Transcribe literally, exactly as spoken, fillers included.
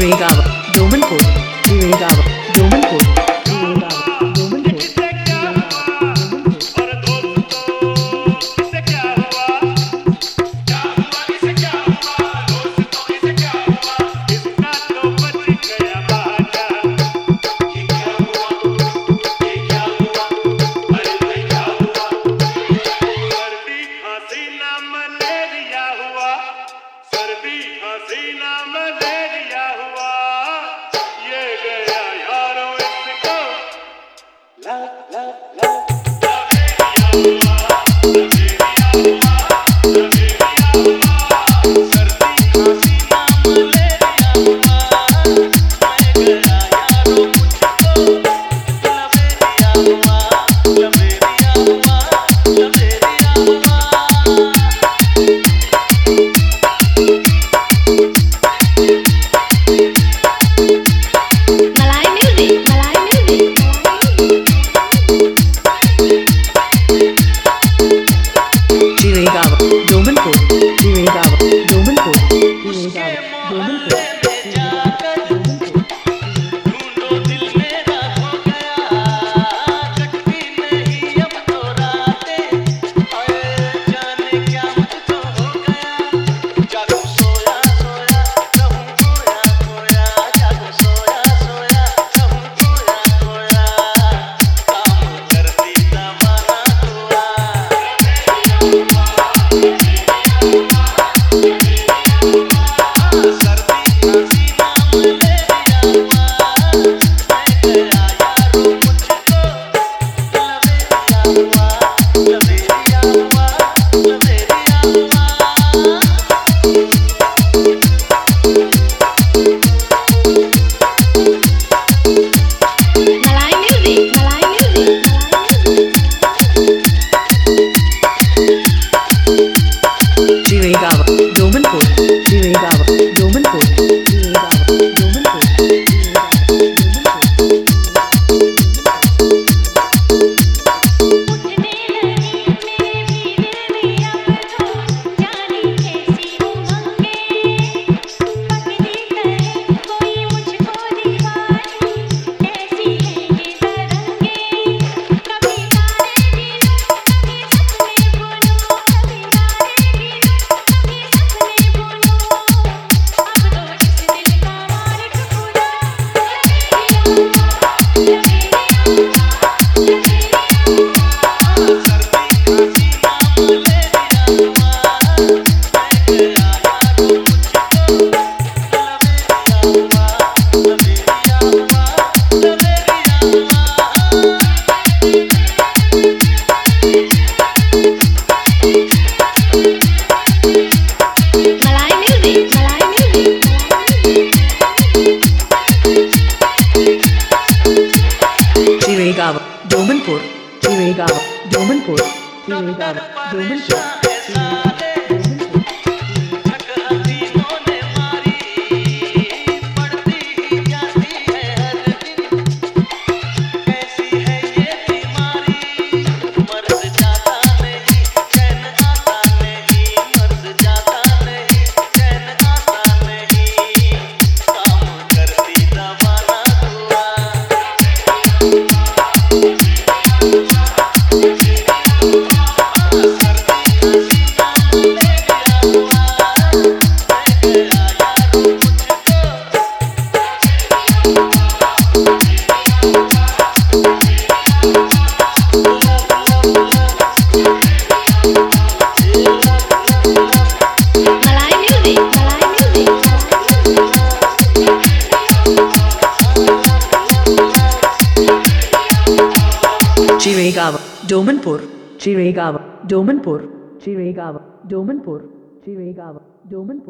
चिरेगांव डोमनपुर चिरेगांव डोमनपुर चिरेगांव डोमनपुर हसीना मलेरिया हुआ ये गया यारों इसको ला ला ला मलेरिया हुआ मलेरिया हुआ मलेरिया हुआ सर्दी हसीना मलेरिया हुआ ये गया यारों मुझको मलेरिया हुआ मलेरिया हुआ मलेरिया हुआ चिरेगांव डोमनपुर चिरेगांव डोमनपुर चिरेगांव डोमनपुर चिरेगांव डोमनपुर चिरेगांव डोमनपुर चिरेगांव डोमनपुर चिरेगांव डोमनपुर चिरेगांव डोमनपुर चिरेगांव डोमनपुर चिरेगांव डोमनपुर चिरेगांव डोमनपुर चिरेगांव डोमनपुर चिरेगांव डोमनपुर